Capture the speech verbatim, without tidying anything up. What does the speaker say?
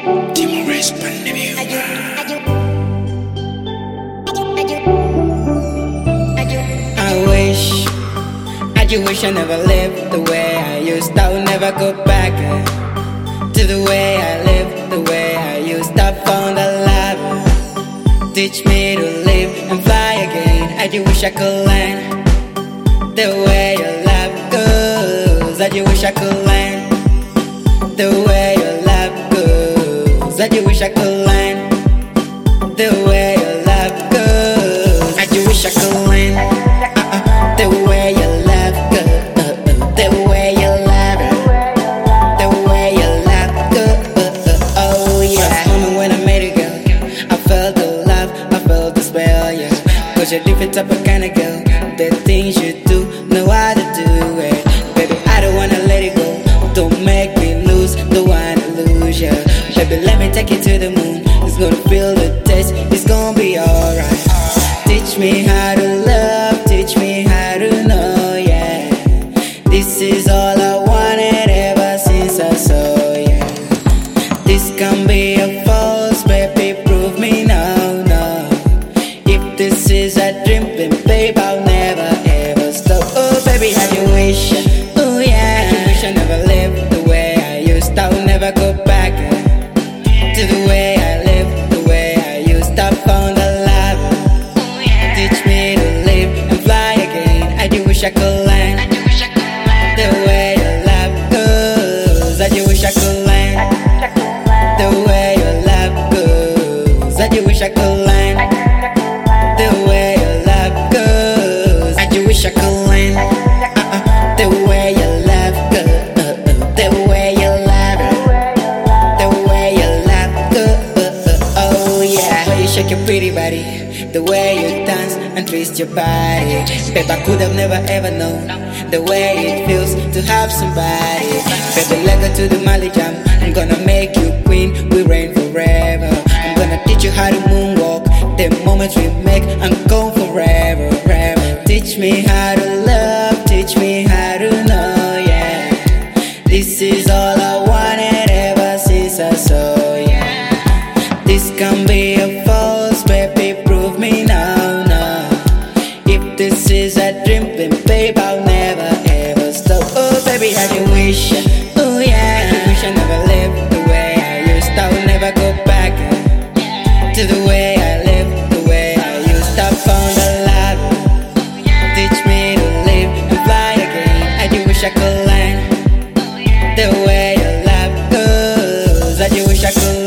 Timores pandemia. I wish, I just wish I never lived the way I used. I will never go back uh, to the way I lived, the way I used. I found a love, teach me to live and fly again. I just wish I could learn the way your love goes. I just wish I could learn the way your love goes. I just wish I could learn the way your love goes. I just wish I could learn uh-uh, the way your love goes. Uh-uh, the way your love, the way your love goes. Oh yeah. First moment when I met you, girl, I felt the love, I felt the spell, yeah. Cause you're different type of kind of girl. The things you do, know how to do it. Baby, I don't wanna let it go. Don't make me lose, don't wanna lose ya. Baby, let me take you to the moon. It's gonna feel the taste, it's gonna be alright. Teach me how to love, teach me how to know, yeah. This is all I wanted ever since I saw you. This can be a false, baby, prove me now, no. If this is a dream, then babe, I'll never ever stop. Oh baby, how you wish, oh yeah. I wish I never lived the way I used. I will never go back uh, to the way I lived, the way I used. I found a love, teach me to live and fly again. I just wish I could learn the way your love goes. I just wish I could learn the way your love goes. I just wish I could learn the way your love goes. I just wish I could learn uh-uh, the way your love goes. Uh-uh, the way your love, the way your love goes. Oh yeah. The way you shake your pretty body, the way you dance and twist your body. Babe, I could have never ever known the way it feels to have somebody. Baby, let go to the Mali jam. I'm gonna make you queen, we reign forever. I'm gonna teach you how to moonwalk. The moments we make, I'm gone forever, forever. Teach me how to love, teach me how to know, yeah. This is all I wanted ever since I saw you. This can be a false, baby, prove me now, no. If this is a dream, then babe, I'll never ever stop. Oh baby, how you wish, oh yeah. I wish I never lived the way I used. I will never go back uh, to the way I lived, the way I used. I found a love, teach me to live and fly again. I just wish I could learn the way your love goes. I just wish I could